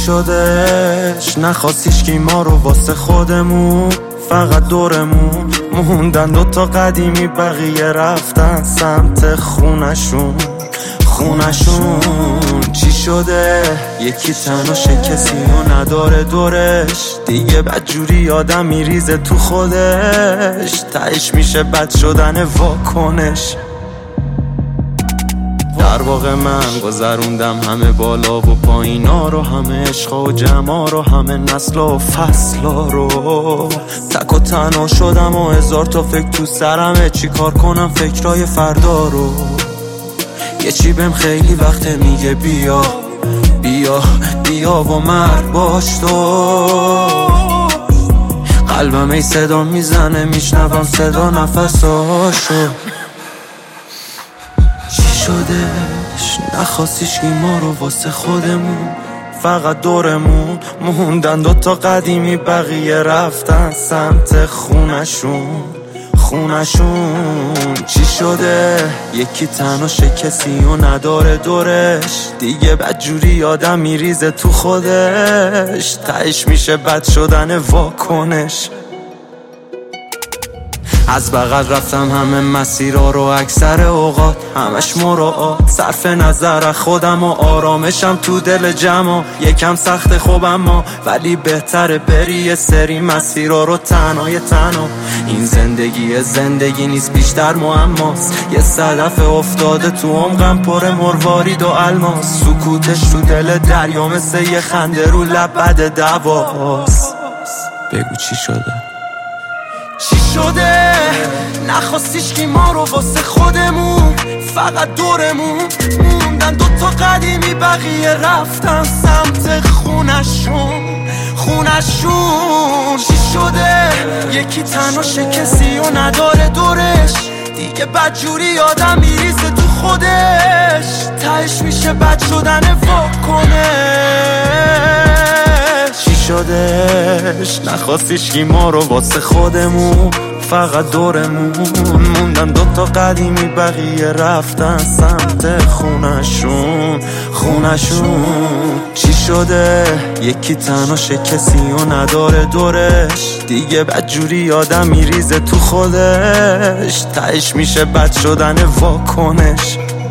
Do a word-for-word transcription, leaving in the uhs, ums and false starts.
شدش نخواستیش که ما رو واسه خودمون، فقط دورمون موندن دوتا قدیمی، بقیه رفتن سمت خونشون خونشون. چی شده یکی تناشه کسی رو نداره دورش، دیگه بدجوری آدم میریزه تو خودش، تهش میشه بد شدن واکنش. در واقع من گذروندم همه بالا و پایینا رو، همه عشقا و جمعا رو، همه نسلا و فصلا رو. تک و تنها شدم و هزار تا فکر تو سرمه، چی کار کنم فکرای فردا رو. یه چی بهم خیلی وقت میگه بیا بیا بیا و مرد باش تو. قلبم ای صدا میزنه میشنوم صدا نفساشو. چی شدش نخواستیش که ما رو واسه خودمون، فقط دورمون موندن دوتا قدیمی، بقیه رفتن سمت خونشون خونشون. چی شده یکی تناشه کسی رو نداره دورش، دیگه بدجوری آدم میریزه تو خودش، تهش میشه بد شدن واکنش. از بغل رفتم همه مسیرها رو، اکثر اوقات همش مراعات، صرف نظر خودم و آرامشم تو دل جمع. یکم سخت خوب اما ولی بهتره بری یه سری مسیرها رو تنهای تنها. این زندگی زندگی نیست بیشتر معماست، یه صدف افتاده تو عمقم پر مروارید و الماس. سکوتش تو دل دریا مثل یه خنده رو لب بد دواست. بگو چی شده چی شده نخواستیش که ما رو واسه خودمون، فقط دورمون موندن دوتا قدیمی، بقیه رفتن سمت خونشون خونشون. چی شده یکی تناشه کسی رو نداره دورش، دیگه بدجوری آدم میریزه تو خودش، تهش میشه بد شدن واکنش. چی شدش نخواستیش که ما رو واسه خودمون، فقط دورمون موندن دوتا قدیمی، بقیه رفتن سمت خونشون خونشون. چی شده یکی تناشه کسی رو نداره دورش، دیگه بدجوری آدم میریزه تو خودش، تهش میشه بد شدن واکنش.